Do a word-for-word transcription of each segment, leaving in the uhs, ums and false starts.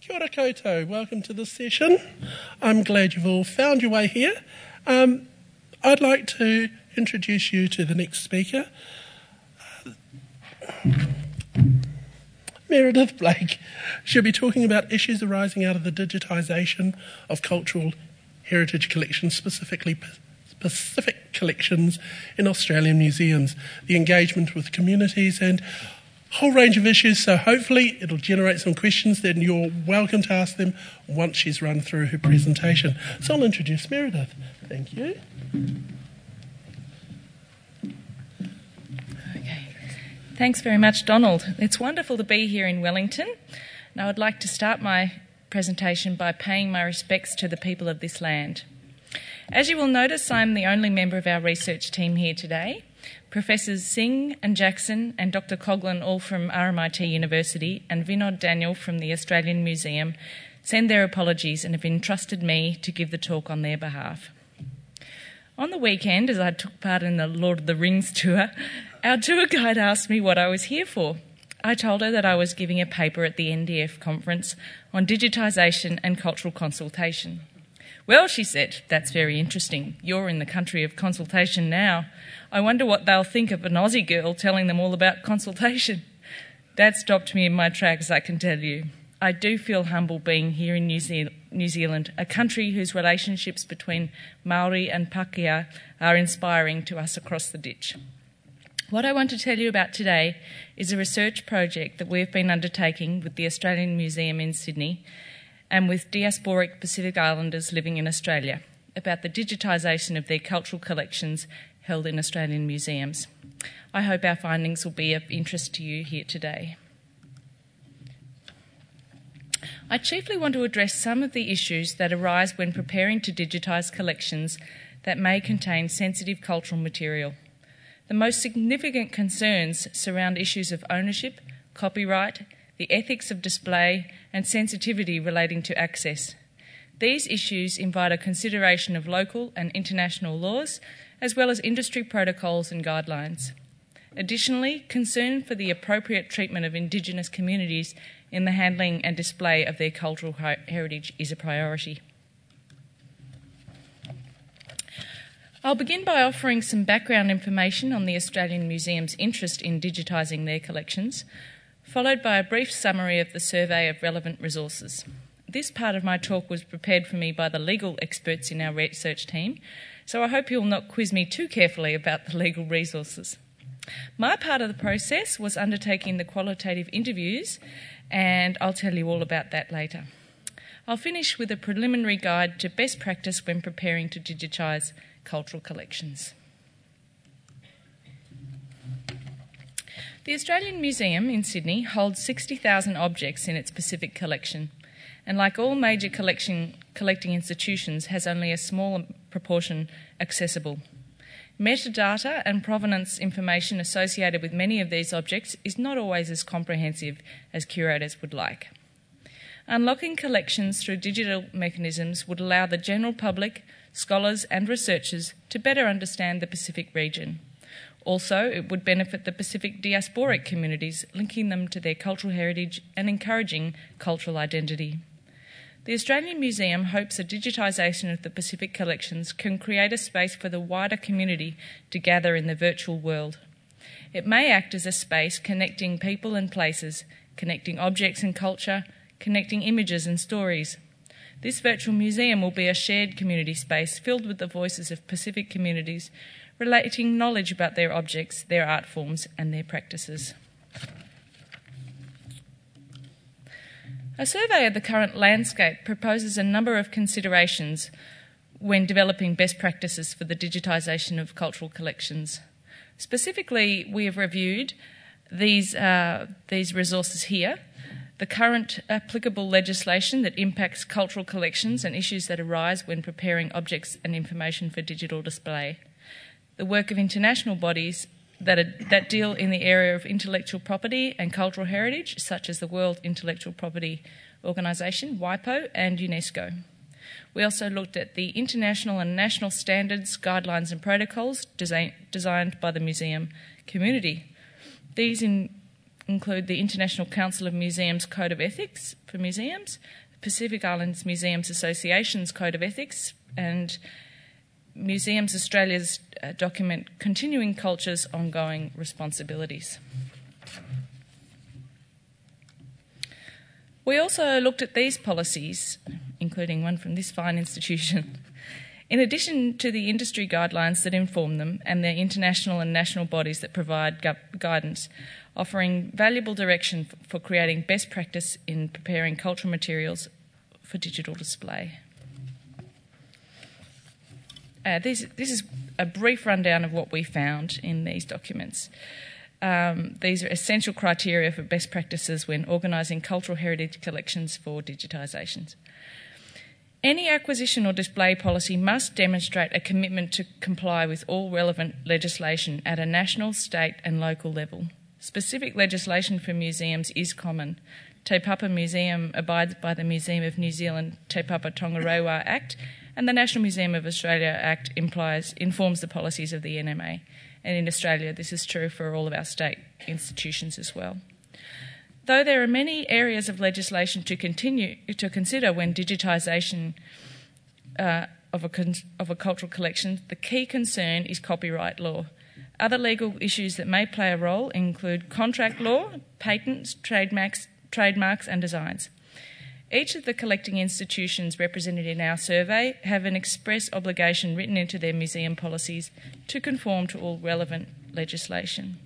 Kia ora koutou, welcome to this session. I'm glad you've all found your way here. Um, I'd like to introduce you to the next speaker. Meredith Blake. She'll be talking about issues arising out of the digitisation of cultural heritage collections, specifically specific collections in Australian museums, the engagement with communities and a whole range of issues. So hopefully it'll generate some questions, then you're welcome to ask them once she's run through her presentation. So I'll introduce Meredith. Thank you. Thanks very much, Donald. It's wonderful to be here in Wellington. And I would like to start my presentation by paying my respects to the people of this land. As you will notice, I'm the only member of our research team here today. Professors Singh and Jackson and Doctor Coughlin, all from R M I T University, and Vinod Daniel from the Australian Museum, send their apologies and have entrusted me to give the talk on their behalf. On the weekend, as I took part in the Lord of the Rings tour, our tour guide asked me what I was here for. I told her that I was giving a paper at the N D F conference on digitisation and cultural consultation. Well, she said, that's very interesting. You're in the country of consultation now. I wonder what they'll think of an Aussie girl telling them all about consultation. That stopped me in my tracks, I can tell you. I do feel humble being here in New Zealand, New Zealand, a country whose relationships between Māori and Pākehā are inspiring to us across the ditch. What I want to tell you about today is a research project that we've been undertaking with the Australian Museum in Sydney and with diasporic Pacific Islanders living in Australia about the digitisation of their cultural collections held in Australian museums. I hope our findings will be of interest to you here today. I chiefly want to address some of the issues that arise when preparing to digitise collections that may contain sensitive cultural material. The most significant concerns surround issues of ownership, copyright, the ethics of display, and sensitivity relating to access. These issues invite a consideration of local and international laws, as well as industry protocols and guidelines. Additionally, concern for the appropriate treatment of Indigenous communities in the handling and display of their cultural heritage is a priority. I'll begin by offering some background information on the Australian Museum's interest in digitising their collections, followed by a brief summary of the survey of relevant resources. This part of my talk was prepared for me by the legal experts in our research team, so I hope you'll not quiz me too carefully about the legal resources. My part of the process was undertaking the qualitative interviews, and I'll tell you all about that later. I'll finish with a preliminary guide to best practice when preparing to digitise cultural collections. The Australian Museum in Sydney holds sixty thousand objects in its Pacific collection, and like all major collection, collecting institutions, has only a small proportion accessible. Metadata and provenance information associated with many of these objects is not always as comprehensive as curators would like. Unlocking collections through digital mechanisms would allow the general public, scholars and researchers to better understand the Pacific region. Also, it would benefit the Pacific diasporic communities, linking them to their cultural heritage and encouraging cultural identity. The Australian Museum hopes a digitisation of the Pacific collections can create a space for the wider community to gather in the virtual world. It may act as a space connecting people and places, connecting objects and culture, connecting images and stories. This virtual museum will be a shared community space filled with the voices of Pacific communities, relating knowledge about their objects, their art forms and their practices. A survey of the current landscape proposes a number of considerations when developing best practices for the digitisation of cultural collections. Specifically, we have reviewed these, uh, these resources here, the current applicable legislation that impacts cultural collections and issues that arise when preparing objects and information for digital display, the work of international bodies that, are, that deal in the area of intellectual property and cultural heritage, such as the World Intellectual Property Organisation, WIPO, and UNESCO. We also looked at the international and national standards, guidelines and protocols design, designed by the museum community. These in include the International Council of Museums Code of Ethics for Museums, Pacific Islands Museums Association's Code of Ethics, and Museums Australia's uh, document Continuing Culture's Ongoing Responsibilities. We also looked at these policies, including one from this fine institution, in addition to the industry guidelines that inform them and the international and national bodies that provide gu- guidance, offering valuable direction f- for creating best practice in preparing cultural materials for digital display. Uh, this, this is a brief rundown of what we found in these documents. Um, these are essential criteria for best practices when organising cultural heritage collections for digitisations. Any acquisition or display policy must demonstrate a commitment to comply with all relevant legislation at a national, state and local level. Specific legislation for museums is common. Te Papa Museum abides by the Museum of New Zealand Te Papa Tongarewa Act, and the National Museum of Australia Act implies, informs the policies of the N M A. And in Australia, this is true for all of our state institutions as well. Though there are many areas of legislation to continue to consider when digitisation uh, of, a con- of a cultural collection, the key concern is copyright law. Other legal issues that may play a role include contract law, patents, trademarks, trademarks and designs. Each of the collecting institutions represented in our survey have an express obligation written into their museum policies to conform to all relevant legislation.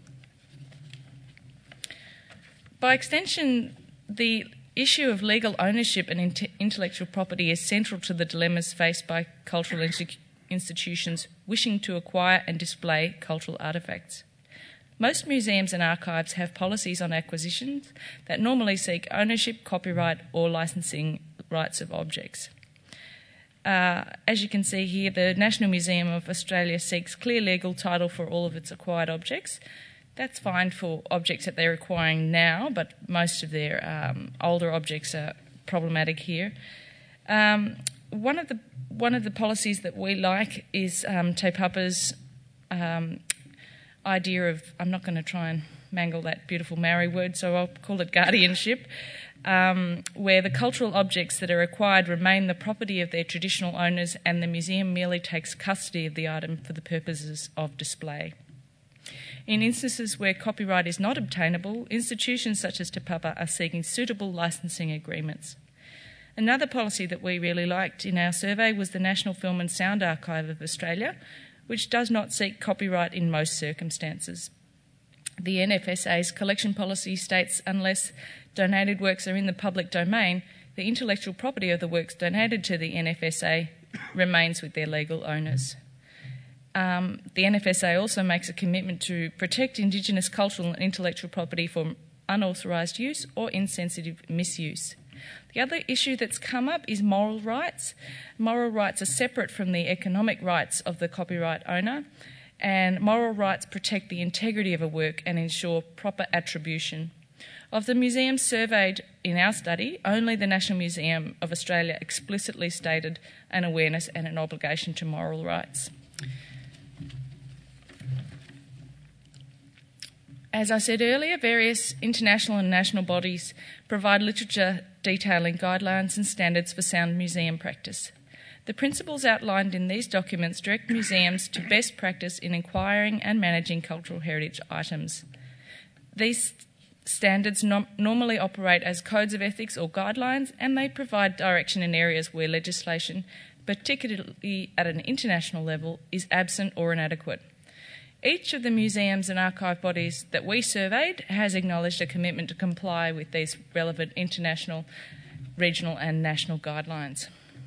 By extension, the issue of legal ownership and int- intellectual property is central to the dilemmas faced by cultural insti- institutions wishing to acquire and display cultural artefacts. Most museums and archives have policies on acquisitions that normally seek ownership, copyright or licensing rights of objects. Uh, as you can see here, the National Museum of Australia seeks clear legal title for all of its acquired objects. That's fine for objects that they're acquiring now, but most of their um, older objects are problematic here. Um, one of the one of the policies that we like is um, Te Papa's um, idea of, I'm not going to try and mangle that beautiful Maori word, so I'll call it guardianship, um, where the cultural objects that are acquired remain the property of their traditional owners and the museum merely takes custody of the item for the purposes of display. In instances where copyright is not obtainable, institutions such as Te Papa are seeking suitable licensing agreements. Another policy that we really liked in our survey was the National Film and Sound Archive of Australia, which does not seek copyright in most circumstances. The N F S A's collection policy states unless donated works are in the public domain, the intellectual property of the works donated to the N F S A remains with their legal owners. Um, the N F S A also makes a commitment to protect Indigenous cultural and intellectual property from unauthorised use or insensitive misuse. The other issue that's come up is moral rights. Moral rights are separate from the economic rights of the copyright owner, and moral rights protect the integrity of a work and ensure proper attribution. Of the museums surveyed in our study, only the National Museum of Australia explicitly stated an awareness and an obligation to moral rights. As I said earlier, various international and national bodies provide literature detailing guidelines and standards for sound museum practice. The principles outlined in these documents direct museums to best practice in acquiring and managing cultural heritage items. These standards no- normally operate as codes of ethics or guidelines, and they provide direction in areas where legislation, particularly at an international level, is absent or inadequate. Each of the museums and archive bodies that we surveyed has acknowledged a commitment to comply with these relevant international, regional and national guidelines.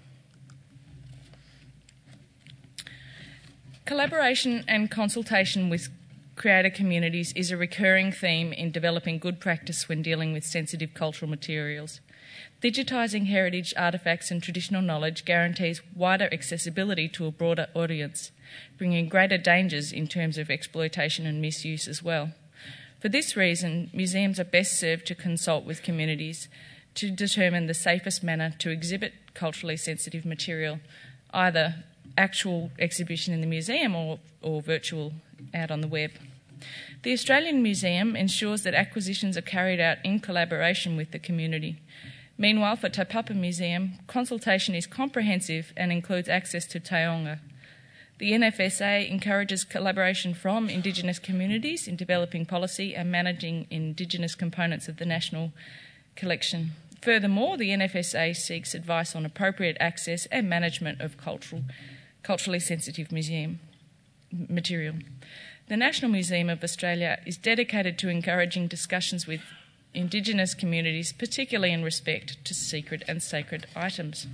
Collaboration and consultation with creator communities is a recurring theme in developing good practice when dealing with sensitive cultural materials. Digitising heritage artefacts and traditional knowledge guarantees wider accessibility to a broader audience, bringing greater dangers in terms of exploitation and misuse as well. For this reason, museums are best served to consult with communities to determine the safest manner to exhibit culturally sensitive material, either actual exhibition in the museum or, or virtual out on the web. The Australian Museum ensures that acquisitions are carried out in collaboration with the community. Meanwhile, for Te Papa Museum, consultation is comprehensive and includes access to taonga. The N F S A encourages collaboration from Indigenous communities in developing policy and managing Indigenous components of the national collection. Furthermore, the N F S A seeks advice on appropriate access and management of cultural, culturally sensitive museum material. The National Museum of Australia is dedicated to encouraging discussions with Indigenous communities, particularly in respect to secret and sacred items.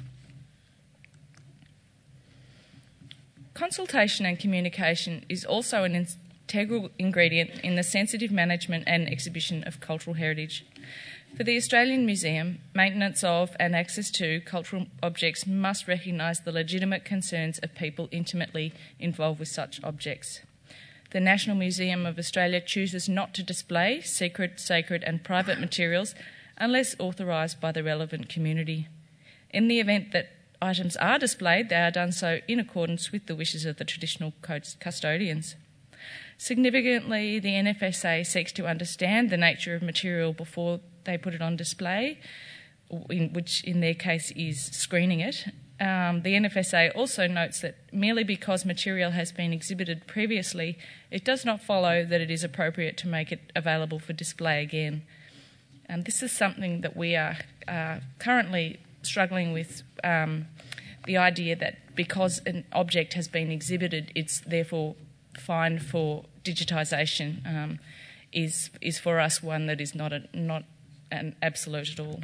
Consultation and communication is also an integral ingredient in the sensitive management and exhibition of cultural heritage. For the Australian Museum, maintenance of and access to cultural objects must recognise the legitimate concerns of people intimately involved with such objects. The National Museum of Australia chooses not to display secret, sacred and private materials unless authorised by the relevant community. In the event that items are displayed, they are done so in accordance with the wishes of the traditional custodians. Significantly, the N F S A seeks to understand the nature of material before they put it on display, in, which in their case is screening it. Um, the N F S A also notes that merely because material has been exhibited previously, it does not follow that it is appropriate to make it available for display again. And this is something that we are uh, currently struggling with, um, the idea that because an object has been exhibited, it's therefore fine for digitisation, um, is is for us one that is not a, not an absolute at all.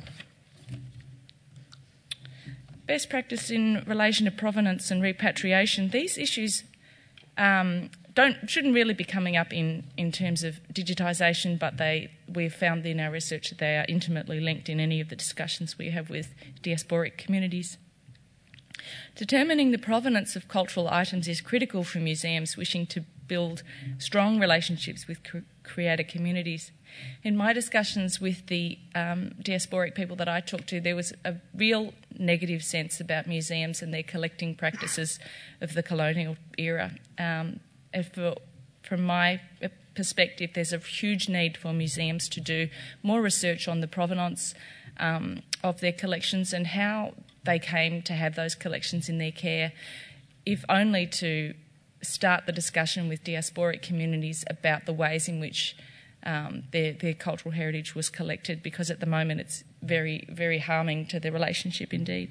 Best practice in relation to provenance and repatriation. These issues um, don't shouldn't really be coming up in, in terms of digitisation, but they we've found in our research that they are intimately linked in any of the discussions we have with diasporic communities. Determining the provenance of cultural items is critical for museums wishing to build strong relationships with cre- creator communities. In my discussions with the um, diasporic people that I talked to, there was a real negative sense about museums and their collecting practices of the colonial era. Um, and for, from my perspective, there's a huge need for museums to do more research on the provenance um, of their collections and how they came to have those collections in their care, if only to start the discussion with diasporic communities about the ways in which um, their, their cultural heritage was collected, because at the moment it's very, very harming to their relationship indeed.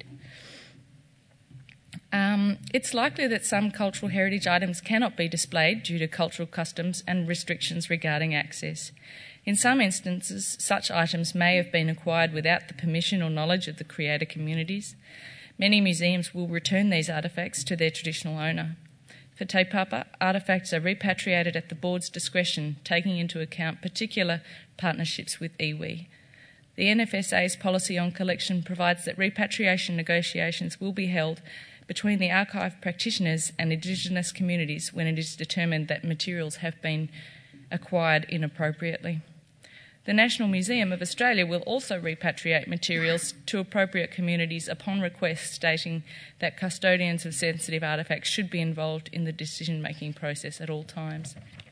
Um, it's likely that some cultural heritage items cannot be displayed due to cultural customs and restrictions regarding access. In some instances, such items may have been acquired without the permission or knowledge of the creator communities. Many museums will return these artefacts to their traditional owner. For Te Papa, artefacts are repatriated at the board's discretion, taking into account particular partnerships with iwi. The N F S A's policy on collection provides that repatriation negotiations will be held between the archive practitioners and Indigenous communities when it is determined that materials have been acquired inappropriately. The National Museum of Australia will also repatriate materials to appropriate communities upon request, stating that custodians of sensitive artefacts should be involved in the decision-making process at all times.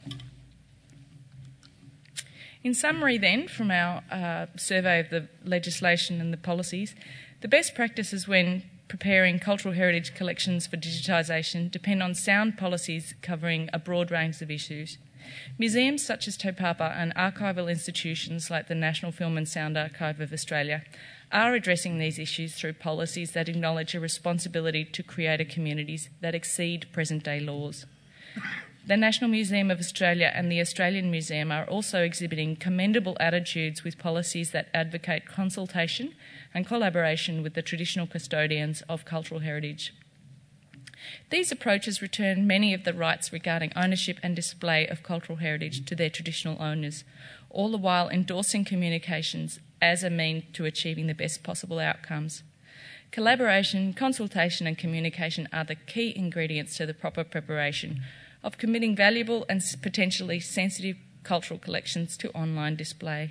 In summary then, from our uh, survey of the legislation and the policies, the best practices when preparing cultural heritage collections for digitisation depend on sound policies covering a broad range of issues. Museums such as Te Papa and archival institutions like the National Film and Sound Archive of Australia are addressing these issues through policies that acknowledge a responsibility to creator communities that exceed present-day laws. The National Museum of Australia and the Australian Museum are also exhibiting commendable attitudes with policies that advocate consultation and collaboration with the traditional custodians of cultural heritage. These approaches return many of the rights regarding ownership and display of cultural heritage to their traditional owners, all the while endorsing communications as a means to achieving the best possible outcomes. Collaboration, consultation and communication are the key ingredients to the proper preparation of committing valuable and potentially sensitive cultural collections to online display.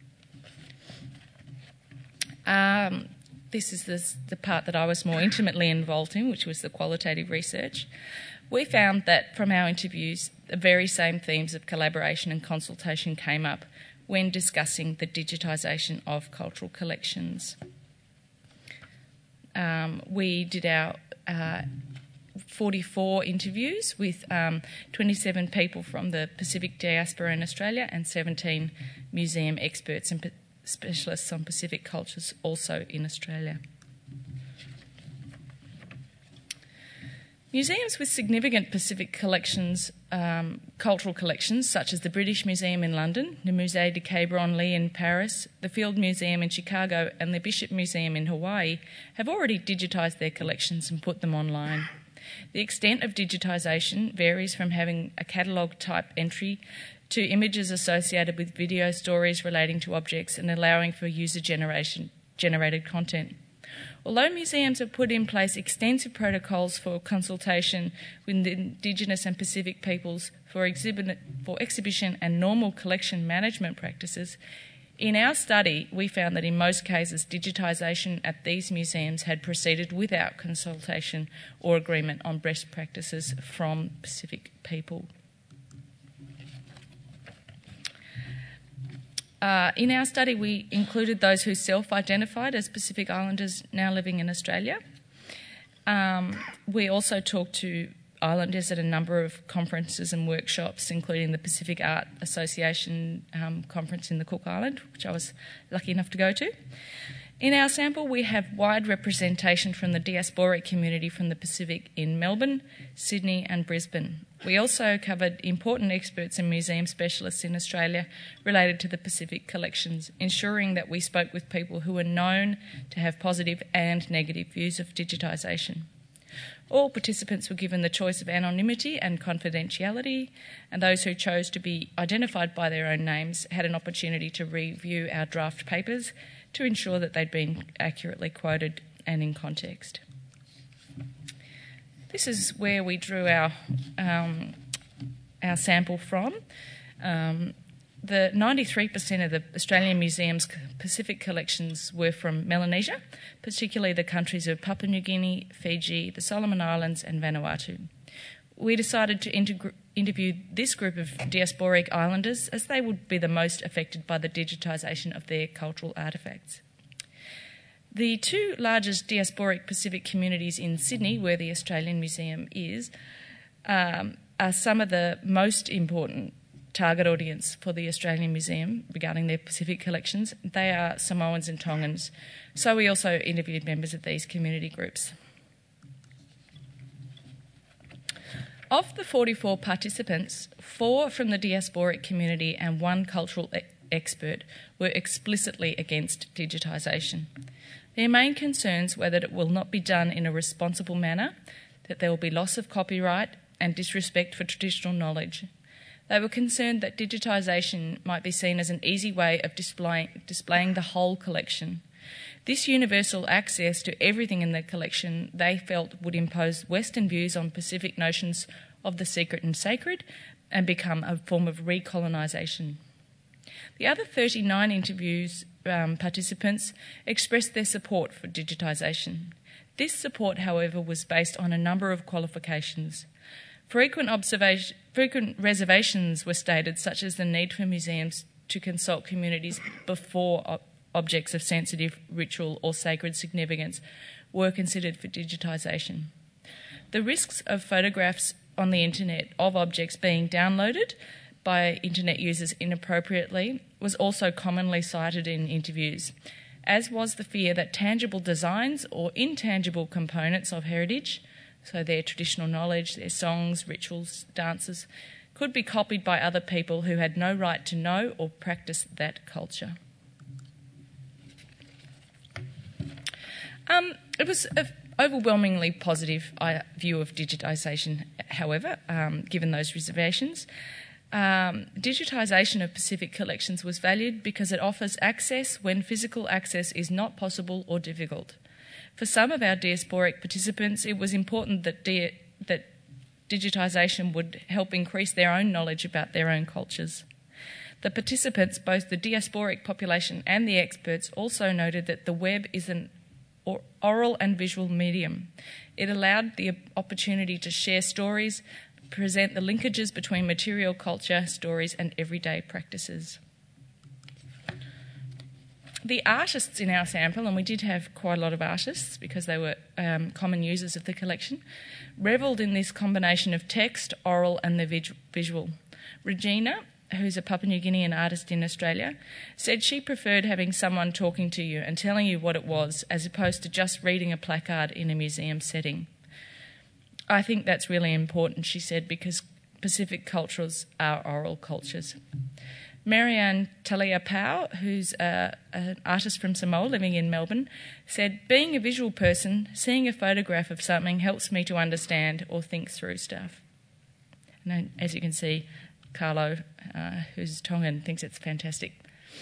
Um, This is the, the part that I was more intimately involved in, which was the qualitative research. We found that from our interviews, the very same themes of collaboration and consultation came up when discussing the digitisation of cultural collections. Um, we did our uh, forty-four interviews with um, twenty-seven people from the Pacific diaspora in Australia and seventeen museum experts and specialists on Pacific cultures also in Australia. Museums with significant Pacific collections, um, cultural collections, such as the British Museum in London, the Musée du Quai Branly in Paris, the Field Museum in Chicago and the Bishop Museum in Hawaii, have already digitised their collections and put them online. The extent of digitisation varies from having a catalogue type entry to images associated with video stories relating to objects and allowing for user generation, generated content. Although museums have put in place extensive protocols for consultation with Indigenous and Pacific peoples for, exhibit, for exhibition and normal collection management practices, in our study we found that in most cases digitisation at these museums had proceeded without consultation or agreement on best practices from Pacific people. Uh, in our study, we included those who self-identified as Pacific Islanders now living in Australia. Um, we also talked to Islanders at a number of conferences and workshops, including the Pacific Art Association um, conference in the Cook Island, which I was lucky enough to go to. In our sample, we have wide representation from the diasporic community from the Pacific in Melbourne, Sydney and Brisbane. We also covered important experts and museum specialists in Australia related to the Pacific collections, ensuring that we spoke with people who are known to have positive and negative views of digitisation. All participants were given the choice of anonymity and confidentiality, and those who chose to be identified by their own names had an opportunity to review our draft papers to ensure that they'd been accurately quoted and in context. This is where we drew our, um, our sample from. Um, the ninety-three percent of the Australian Museum's Pacific collections were from Melanesia, particularly the countries of Papua New Guinea, Fiji, the Solomon Islands and Vanuatu. We decided to integr- interview this group of diasporic islanders as they would be the most affected by the digitisation of their cultural artefacts. The two largest diasporic Pacific communities in Sydney, where the Australian Museum is, um, are some of the most important target audience for the Australian Museum regarding their Pacific collections. They are Samoans and Tongans. So we also interviewed members of these community groups. Of the forty-four participants, four from the diasporic community and one cultural e- expert were explicitly against digitisation. Their main concerns were that it will not be done in a responsible manner, that there will be loss of copyright and disrespect for traditional knowledge. They were concerned that digitisation might be seen as an easy way of displaying, displaying the whole collection. This universal access to everything in the collection they felt would impose Western views on Pacific notions of the secret and sacred and become a form of recolonisation. The other thirty-nine interviews um, participants expressed their support for digitisation. This support, however, was based on a number of qualifications. Frequent, observation, frequent reservations were stated, such as the need for museums to consult communities before ob- objects of sensitive, ritual or sacred significance were considered for digitisation. The risks of photographs on the internet of objects being downloaded by internet users inappropriately was also commonly cited in interviews, as was the fear that tangible designs or intangible components of heritage, so their traditional knowledge, their songs, rituals, dances, could be copied by other people who had no right to know or practice that culture. Um, it was an overwhelmingly positive view of digitisation, however, um, given those reservations. Um, digitisation of Pacific collections was valued because it offers access when physical access is not possible or difficult. For some of our diasporic participants, it was important that, di- that digitisation would help increase their own knowledge about their own cultures. The participants, both the diasporic population and the experts, also noted that the web is an or oral and visual medium. It allowed the opportunity to share stories, present the linkages between material culture, stories, and everyday practices. The artists in our sample, and we did have quite a lot of artists because they were um, common users of the collection, revelled in this combination of text, oral, and the vis- visual. Regina, who's a Papua New Guinean artist in Australia, said she preferred having someone talking to you and telling you what it was as opposed to just reading a placard in a museum setting. I think that's really important, she said, because Pacific cultures are oral cultures. Marianne Talia Pau, who's a, an artist from Samoa living in Melbourne, said, being a visual person, seeing a photograph of something helps me to understand or think through stuff. And as you can see, Carlo, uh, who's Tongan, thinks it's fantastic.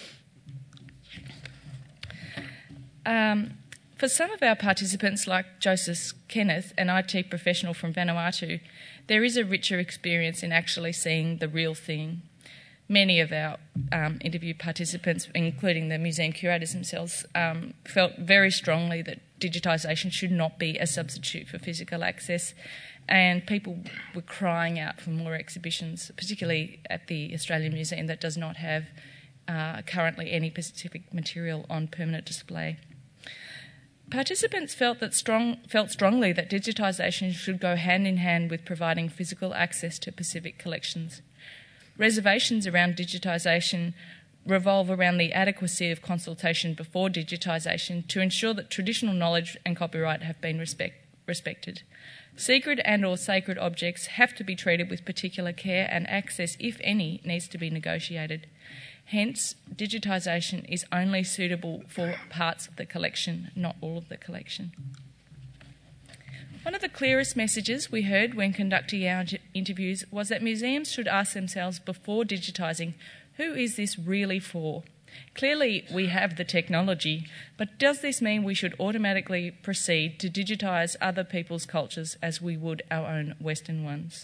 Um, for some of our participants, like Joseph Kenneth, an I T professional from Vanuatu, there is a richer experience in actually seeing the real thing. Many of our um, interview participants, including the museum curators themselves, um, felt very strongly that digitisation should not be a substitute for physical access, and people were crying out for more exhibitions, particularly at the Australian Museum that does not have uh, currently any specific material on permanent display. Participants felt that strong, felt strongly that digitisation should go hand in hand with providing physical access to Pacific collections. Reservations around digitisation revolve around the adequacy of consultation before digitisation to ensure that traditional knowledge and copyright have been respect, respected. Secret and or sacred objects have to be treated with particular care, and access, if any, needs to be negotiated. Hence, digitisation is only suitable for parts of the collection, not all of the collection. One of the clearest messages we heard when conducting our interviews was that museums should ask themselves before digitising, who is this really for? Clearly, we have the technology, but does this mean we should automatically proceed to digitise other people's cultures as we would our own Western ones?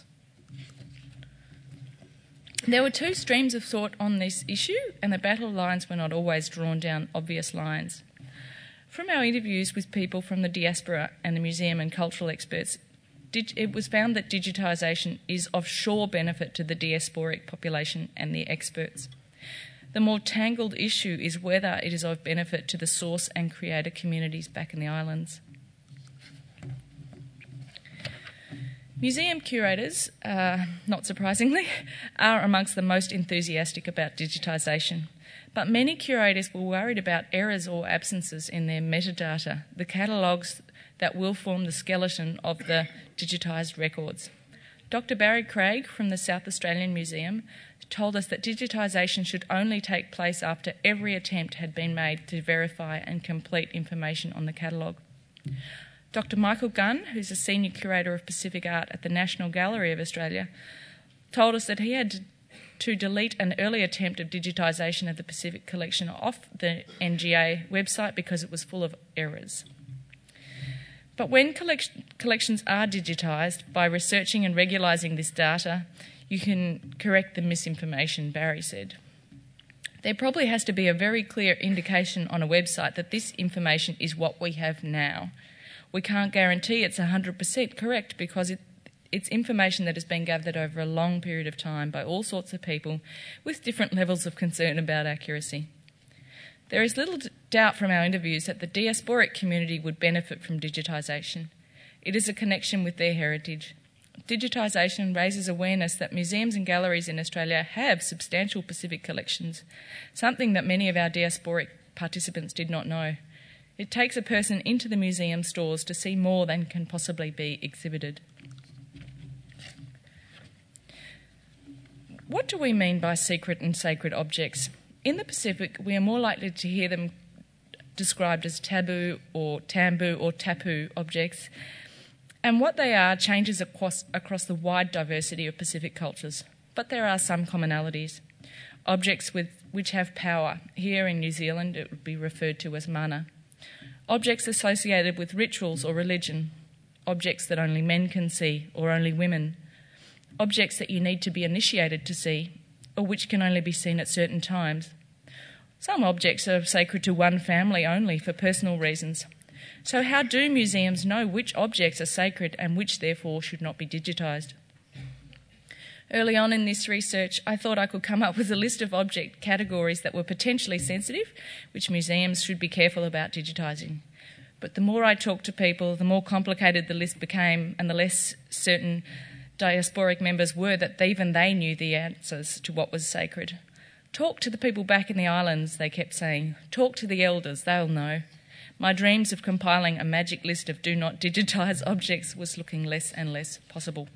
There were two streams of thought on this issue, and the battle lines were not always drawn down obvious lines. From our interviews with people from the diaspora and the museum and cultural experts, it was found that digitisation is of sure benefit to the diasporic population and the experts. The more tangled issue is whether it is of benefit to the source and creator communities back in the islands. Museum curators, uh, not surprisingly, are amongst the most enthusiastic about digitisation. But many curators were worried about errors or absences in their metadata, the catalogues that will form the skeleton of the digitised records. Doctor Barry Craig from the South Australian Museum told us that digitisation should only take place after every attempt had been made to verify and complete information on the catalogue. Doctor Michael Gunn, who's a senior curator of Pacific art at the National Gallery of Australia, told us that he had to to delete an early attempt of digitisation of the Pacific collection off the N G A website because it was full of errors. But when collect- collections are digitised, by researching and regularising this data, you can correct the misinformation, Barry said. There probably has to be a very clear indication on a website that this information is what we have now. We can't guarantee it's one hundred percent correct because it It's information that has been gathered over a long period of time by all sorts of people with different levels of concern about accuracy. There is little doubt from our interviews that the diasporic community would benefit from digitisation. It is a connection with their heritage. Digitisation raises awareness that museums and galleries in Australia have substantial Pacific collections, something that many of our diasporic participants did not know. It takes a person into the museum stores to see more than can possibly be exhibited. What do we mean by secret and sacred objects? In the Pacific, we are more likely to hear them described as taboo or tambu or tapu objects, and what they are changes across, across the wide diversity of Pacific cultures. But there are some commonalities. Objects with, which have power. Here in New Zealand, it would be referred to as mana. Objects associated with rituals or religion. Objects that only men can see or only women. Objects that you need to be initiated to see, or which can only be seen at certain times. Some objects are sacred to one family only for personal reasons. So how do museums know which objects are sacred and which therefore should not be digitised? Early on in this research, I thought I could come up with a list of object categories that were potentially sensitive, which museums should be careful about digitising. But the more I talked to people, the more complicated the list became, and the less certain diasporic members were that even they knew the answers to what was sacred. Talk to the people back in the islands, they kept saying. Talk to the elders, they'll know. My dreams of compiling a magic list of do not digitise objects was looking less and less possible.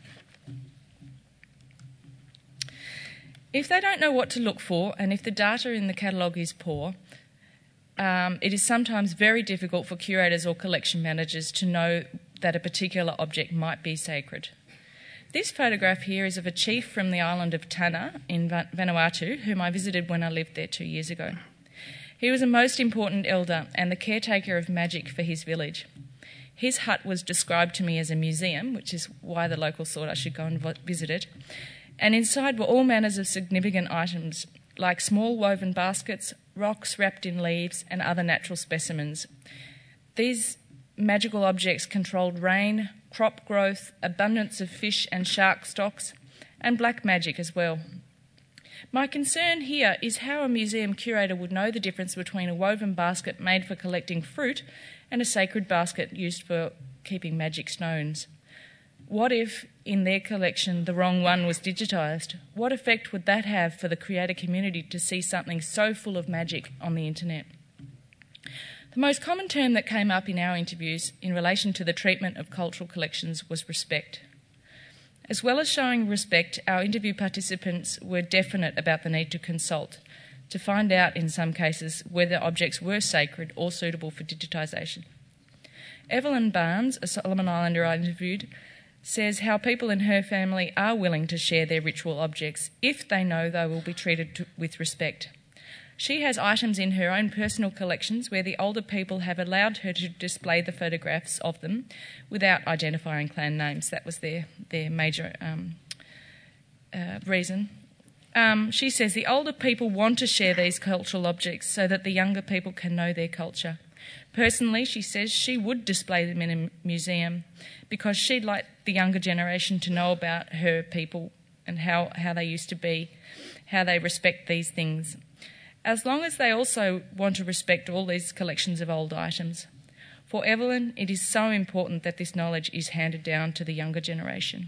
If they don't know what to look for, and if the data in the catalogue is poor, um, it is sometimes very difficult for curators or collection managers to know that a particular object might be sacred. This photograph here is of a chief from the island of Tanna in Vanuatu, whom I visited when I lived there two years ago. He was a most important elder and the caretaker of magic for his village. His hut was described to me as a museum, which is why the locals thought I should go and visit it. And inside were all manners of significant items, like small woven baskets, rocks wrapped in leaves, and other natural specimens. These magical objects controlled rain, crop growth, abundance of fish and shark stocks, and black magic as well. My concern here is how a museum curator would know the difference between a woven basket made for collecting fruit and a sacred basket used for keeping magic stones. What if, in their collection, the wrong one was digitised? What effect would that have for the creator community to see something so full of magic on the internet? The most common term that came up in our interviews in relation to the treatment of cultural collections was respect. As well as showing respect, our interview participants were definite about the need to consult, to find out, in some cases, whether objects were sacred or suitable for digitisation. Evelyn Barnes, a Solomon Islander I interviewed, says how people in her family are willing to share their ritual objects if they know they will be treated to, with respect. She has items in her own personal collections where the older people have allowed her to display the photographs of them without identifying clan names. That was their, their major um, uh, reason. Um, she says the older people want to share these cultural objects so that the younger people can know their culture. Personally, she says she would display them in a museum because she'd like the younger generation to know about her people and how, how they used to be, how they respect these things, as long as they also want to respect all these collections of old items. For Evelyn, it is so important that this knowledge is handed down to the younger generation.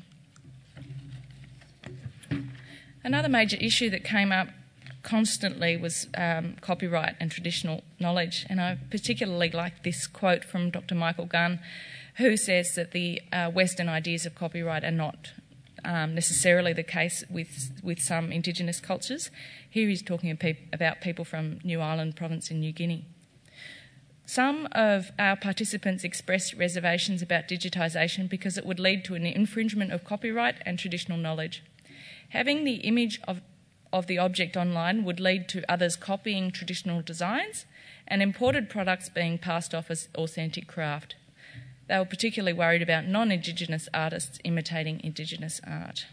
Another major issue that came up constantly was um, copyright and traditional knowledge, and I particularly like this quote from Doctor Michael Gunn, who says that the uh, Western ideas of copyright are not um, necessarily the case with with some Indigenous cultures. Here he's talking about people from New Ireland province in New Guinea. Some of our participants expressed reservations about digitisation because it would lead to an infringement of copyright and traditional knowledge. Having the image of of the object online would lead to others copying traditional designs and imported products being passed off as authentic craft. They were particularly worried about non-Indigenous artists imitating Indigenous art.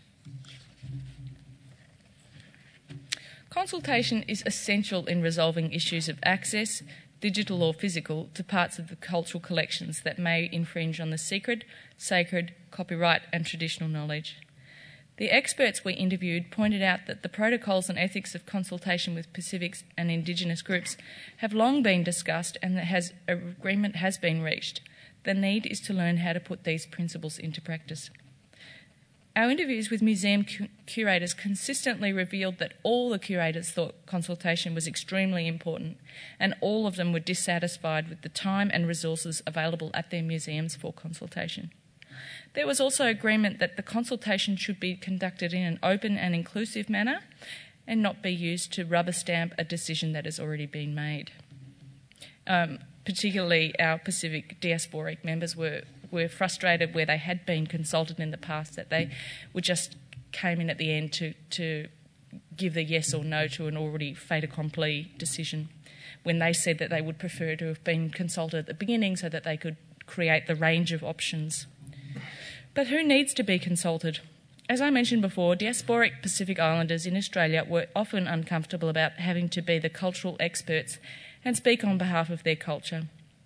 Consultation is essential in resolving issues of access, digital or physical, to parts of the cultural collections that may infringe on the secret, sacred, copyright and traditional knowledge. The experts we interviewed pointed out that the protocols and ethics of consultation with Pacifics and Indigenous groups have long been discussed and that has, agreement has been reached. The need is to learn how to put these principles into practice. Our interviews with museum cu- curators consistently revealed that all the curators thought consultation was extremely important, and all of them were dissatisfied with the time and resources available at their museums for consultation. There was also agreement that the consultation should be conducted in an open and inclusive manner and not be used to rubber stamp a decision that has already been made. Um, particularly our Pacific diasporic members were, were frustrated where they had been consulted in the past, that they were just came in at the end to, to give the yes or no to an already fait accompli decision, when they said that they would prefer to have been consulted at the beginning so that they could create the range of options. But who needs to be consulted? As I mentioned before, diasporic Pacific Islanders in Australia were often uncomfortable about having to be the cultural experts and speak on behalf of their culture.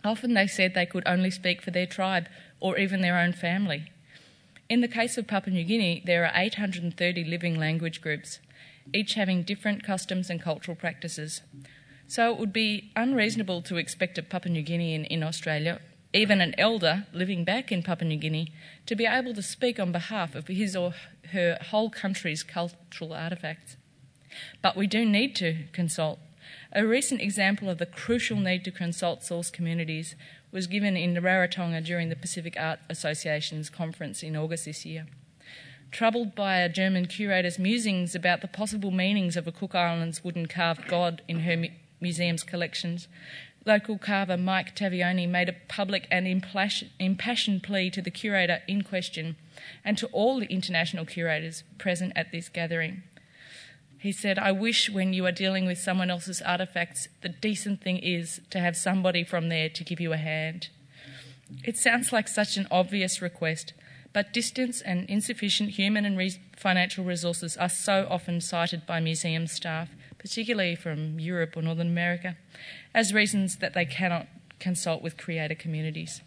Often they said they could only speak for their tribe or even their own family. In the case of Papua New Guinea, there are eight hundred thirty living language groups, each having different customs and cultural practices. So it would be unreasonable to expect a Papua New Guinean in Australia, even an elder living back in Papua New Guinea, to be able to speak on behalf of his or her whole country's cultural artefacts. But we do need to consult. A recent example of the crucial need to consult source communities was given in Rarotonga during the Pacific Art Association's conference in August this year. Troubled by a German curator's musings about the possible meanings of a Cook Islands wooden carved god in her mu- museum's collections, local carver Mike Tavioni made a public and impassioned plea to the curator in question and to all the international curators present at this gathering. He said, "I wish when you are dealing with someone else's artefacts, the decent thing is to have somebody from there to give you a hand." It sounds like such an obvious request, but distance and insufficient human and re- financial resources are so often cited by museum staff, particularly from Europe or Northern America, as reasons that they cannot consult with creator communities.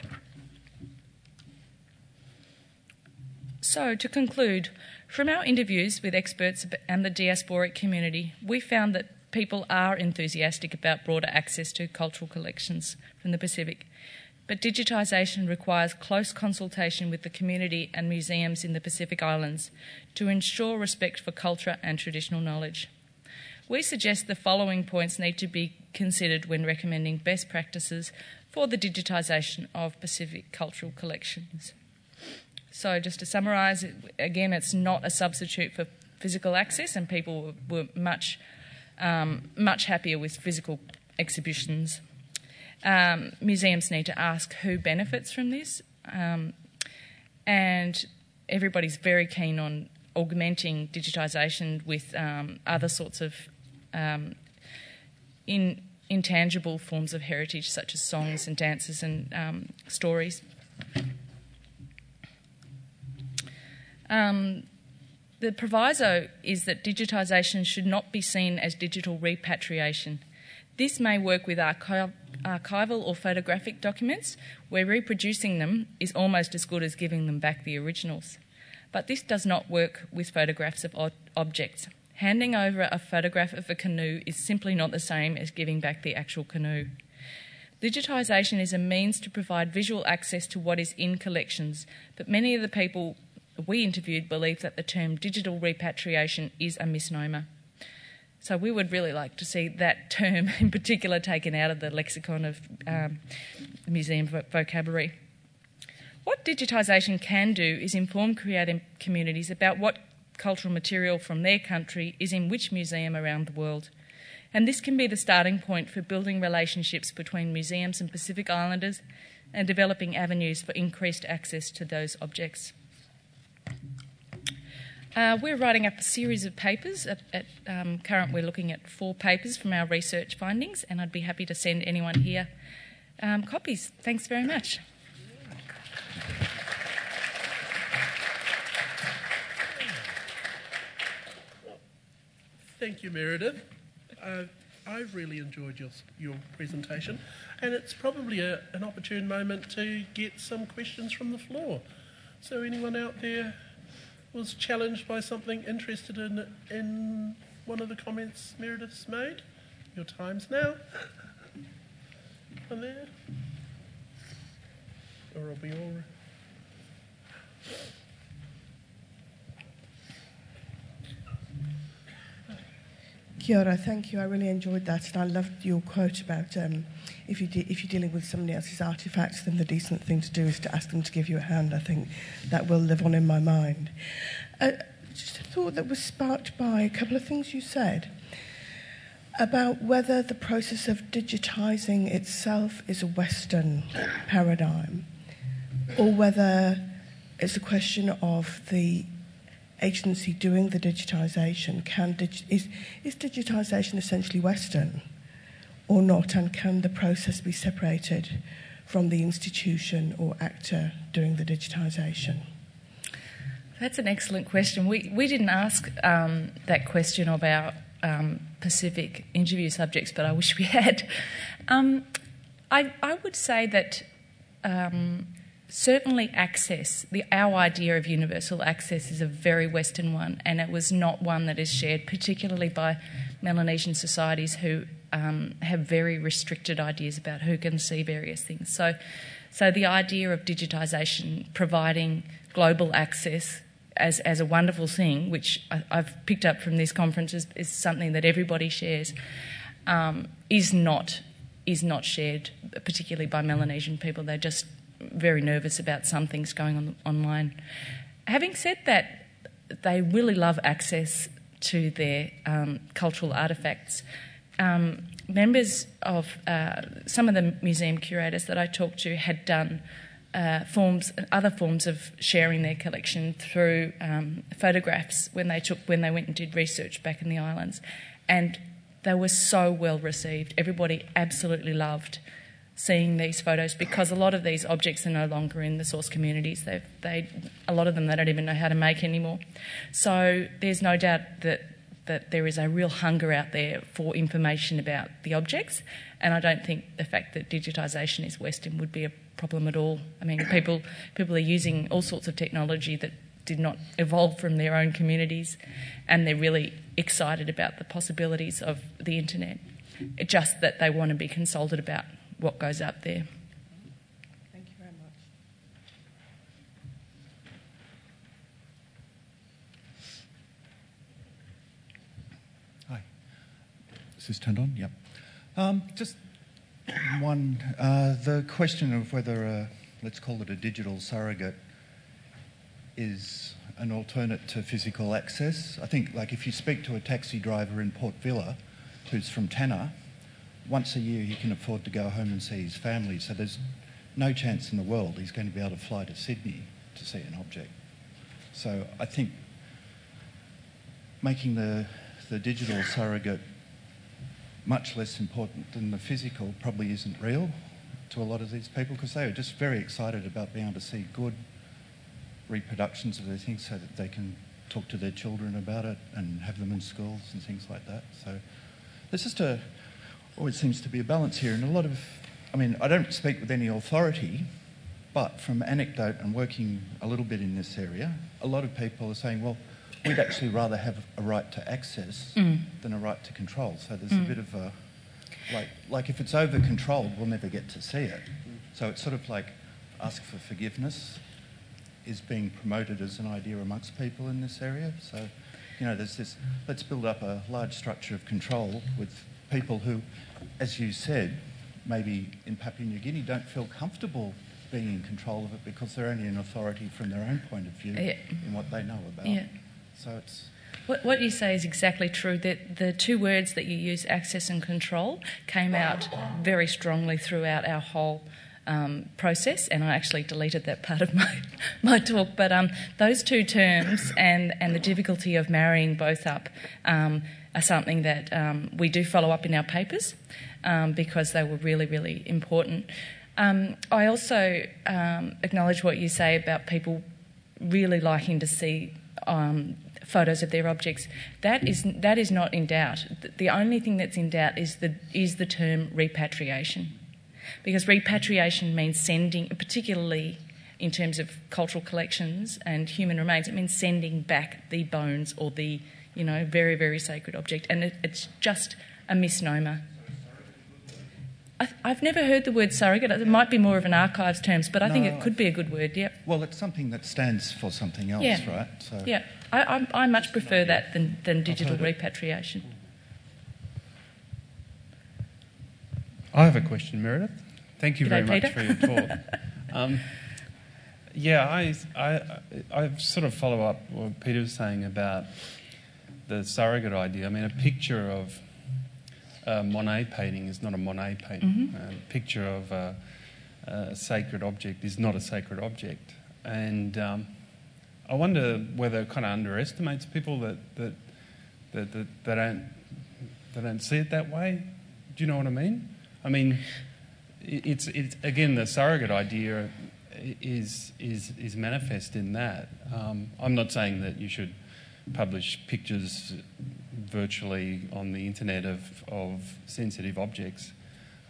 So, to conclude, from our interviews with experts and the diasporic community, we found that people are enthusiastic about broader access to cultural collections from the Pacific, but digitisation requires close consultation with the community and museums in the Pacific Islands to ensure respect for culture and traditional knowledge. We suggest the following points need to be considered when recommending best practices for the digitisation of Pacific cultural collections. So just to summarise, again, it's not a substitute for physical access, and people were much, um, much happier with physical exhibitions. Um, museums need to ask who benefits from this, um, and everybody's very keen on augmenting digitisation with um, other sorts of um, in, intangible forms of heritage, such as songs and dances and um, stories. Um, the proviso is that digitisation should not be seen as digital repatriation. This may work with archi- archival or photographic documents, where reproducing them is almost as good as giving them back the originals. But this does not work with photographs of ob- objects. Handing over a photograph of a canoe is simply not the same as giving back the actual canoe. Digitisation is a means to provide visual access to what is in collections, but many of the people we interviewed believe that the term digital repatriation is a misnomer. So we would really like to see that term in particular taken out of the lexicon of um, museum vocabulary. What digitisation can do is inform creative communities about what cultural material from their country is in which museum around the world. And this can be the starting point for building relationships between museums and Pacific Islanders and developing avenues for increased access to those objects. Uh, we're writing up a series of papers. At, at um, current, we're looking at four papers from our research findings, and I'd be happy to send anyone here um, copies. Thanks very much. Thank you, Meredith. Uh, I've really enjoyed your, your presentation, and it's probably a, an opportune moment to get some questions from the floor. So anyone out there was challenged by something, interested in in one of the comments Meredith's made? Your time's now. On there. Or I'll be all... Kia ora, thank you. I really enjoyed that, and I loved your quote about um, if, you de- if you're dealing with somebody else's artefacts, then the decent thing to do is to ask them to give you a hand. I think that will live on in my mind. Uh, just a thought that was sparked by a couple of things you said about whether the process of digitising itself is a Western paradigm, or whether it's a question of the agency doing the digitisation. Can dig- is, is digitisation essentially Western or not, and can the process be separated from the institution or actor doing the digitisation? That's an excellent question. We we didn't ask um, that question of our um, Pacific interview subjects, but I wish we had. Um, I, I would say that um, certainly access, the, our idea of universal access is a very Western one, and it was not one that is shared particularly by Melanesian societies who um, have very restricted ideas about who can see various things. So, so the idea of digitisation providing global access as, as a wonderful thing, which I, I've picked up from this conference is, is something that everybody shares, um, is not is not shared, particularly by Melanesian people. They're just very nervous about some things going on online. Having said that, they really love access to their um, cultural artefacts. Um, members of uh, some of the museum curators that I talked to had done uh, forms, other forms of sharing their collection through um, photographs when they took when they went and did research back in the islands, and they were so well received. Everybody absolutely loved seeing these photos because a lot of these objects are no longer in the source communities. They've, they, a lot of them they don't even know how to make anymore. So there's no doubt that that there is a real hunger out there for information about the objects, and I don't think the fact that digitisation is Western would be a problem at all. I mean, people people are using all sorts of technology that did not evolve from their own communities, and they're really excited about the possibilities of the internet. It's just that they want to be consulted about what goes up there. Thank you very much. Hi. Is this turned on? Yep. Um, just one, uh, the question of whether, a, let's call it a digital surrogate, is an alternate to physical access. I think, like, if you speak to a taxi driver in Port Vila who's from Tanna, once a year he can afford to go home and see his family, so there's no chance in the world he's going to be able to fly to Sydney to see an object. So I think making the, the digital surrogate much less important than the physical probably isn't real to a lot of these people, because they are just very excited about being able to see good reproductions of their things so that they can talk to their children about it and have them in schools and things like that. So there's just a, always seems to be a balance here, and a lot of, I mean, I don't speak with any authority, but from anecdote and working a little bit in this area, a lot of people are saying, well, we'd actually rather have a right to access mm. than a right to control. So there's mm. a bit of a, like, like if it's over-controlled, we'll never get to see it. So it's sort of like ask for forgiveness is being promoted as an idea amongst people in this area. So, you know, there's this, let's build up a large structure of control with people who, as you said, maybe in Papua New Guinea don't feel comfortable being in control of it because they're only an authority from their own point of view yeah. in what they know about. Yeah. So it's... What, what you say is exactly true. The, the two words that you use, access and control, came out very strongly throughout our whole Um, process, and I actually deleted that part of my my talk. But um, those two terms and, and the difficulty of marrying both up um, are something that um, we do follow up in our papers um, because they were really, really important. Um, I also um, acknowledge what you say about people really liking to see um, photos of their objects. That is that is not in doubt. The only thing that's in doubt is the is the term repatriation. Because repatriation means sending, particularly in terms of cultural collections and human remains, it means sending back the bones or the, you know, very, very sacred object. And it, it's just a misnomer. I, I've never heard the word surrogate. It might be more of an archives terms, but I no, think it could be a good word, yep. Well, it's something that stands for something else, yeah. right? So yeah, I, I, I much prefer that than, than digital repatriation. I have a question, Meredith. Thank you very G'day, much for your talk. um, yeah, I, I, I sort of follow up what Peter was saying about the surrogate idea. I mean, a picture of a Monet painting is not a Monet painting. Mm-hmm. A picture of a, a sacred object is not a sacred object. And um, I wonder whether it kind of underestimates people that that that, that, that don't that don't see it that way. Do you know what I mean? I mean, it's it's again the surrogate idea is is is manifest in that. Um, I'm not saying that you should publish pictures virtually on the internet of of sensitive objects,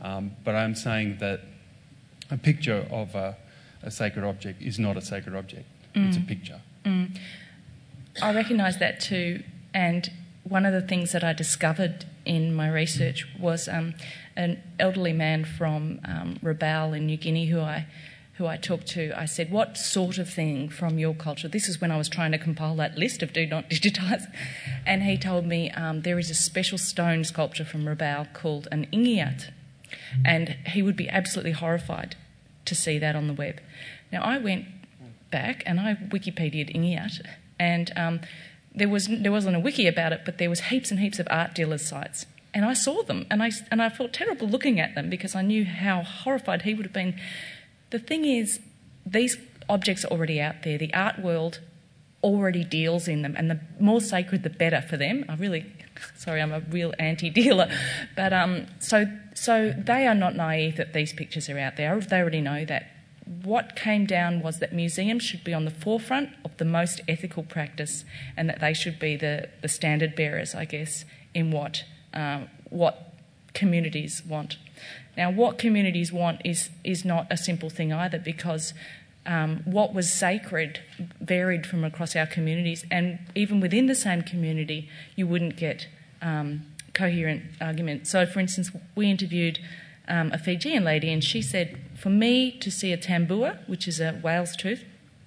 Um, but I'm saying that a picture of a, a sacred object is not a sacred object. Mm. It's a picture. Mm. I recognise that too, and one of the things that I discovered in my research was um, an elderly man from um, Rabaul in New Guinea who I who I talked to. I said, what sort of thing from your culture? This is when I was trying to compile that list of do not digitise. And he told me um, there is a special stone sculpture from Rabaul called an ingiat. And he would be absolutely horrified to see that on the web. Now, I went back and I Wikipedia'd ingiat, and um, there, was, there wasn't a wiki about it, but there was heaps and heaps of art dealers' sites. And I saw them, and I, and I felt terrible looking at them because I knew how horrified he would have been. The thing is, these objects are already out there. The art world already deals in them, and the more sacred, the better for them. I really, sorry, I'm a real anti-dealer. But um, so, so they are not naive that these pictures are out there. They already know that. What came down was that museums should be on the forefront of the most ethical practice, and that they should be the, the standard bearers, I guess, in what um, what communities want. Now, what communities want is, is not a simple thing either, because um, what was sacred varied from across our communities, and even within the same community, you wouldn't get um, coherent argument. So, for instance, we interviewed um, a Fijian lady, and she said, for me to see a tambua, which is a whale's tooth,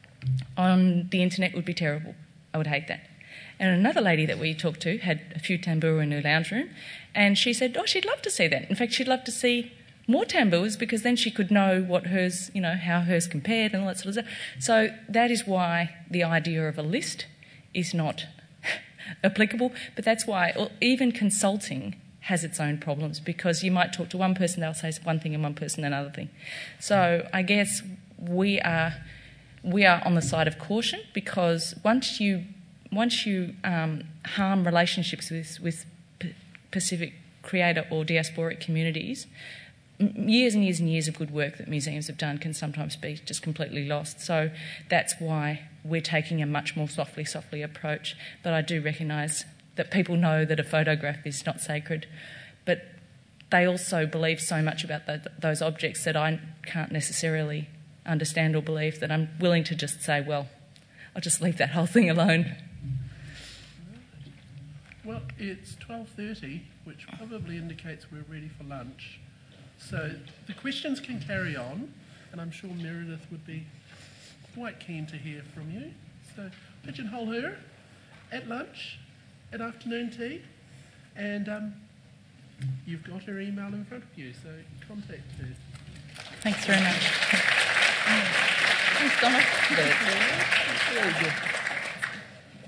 on the internet would be terrible. I would hate that. And another lady that we talked to had a few tambua in her lounge room, and she said, oh, she'd love to see that. In fact, she'd love to see more tambuas, because then she could know what hers, you know, how hers compared and all that sort of stuff. So that is why the idea of a list is not applicable, but that's why even consulting has its own problems, because you might talk to one person, they'll say one thing, and one person another thing. So I guess we are we are on the side of caution, because once you once you um, harm relationships with with P- Pacific creator or diasporic communities, years and years and years of good work that museums have done can sometimes be just completely lost. So that's why we're taking a much more softly, softly approach. But I do recognise that people know that a photograph is not sacred, but they also believe so much about the, those objects that I can't necessarily understand or believe, that I'm willing to just say, well, I'll just leave that whole thing alone. Well, it's twelve thirty, which probably indicates we're ready for lunch. So the questions can carry on, and I'm sure Meredith would be quite keen to hear from you. So pigeonhole her at lunch, at afternoon tea, and um, you've got her email in front of you, so contact her. Thanks very much. Thanks, Donna. Very good.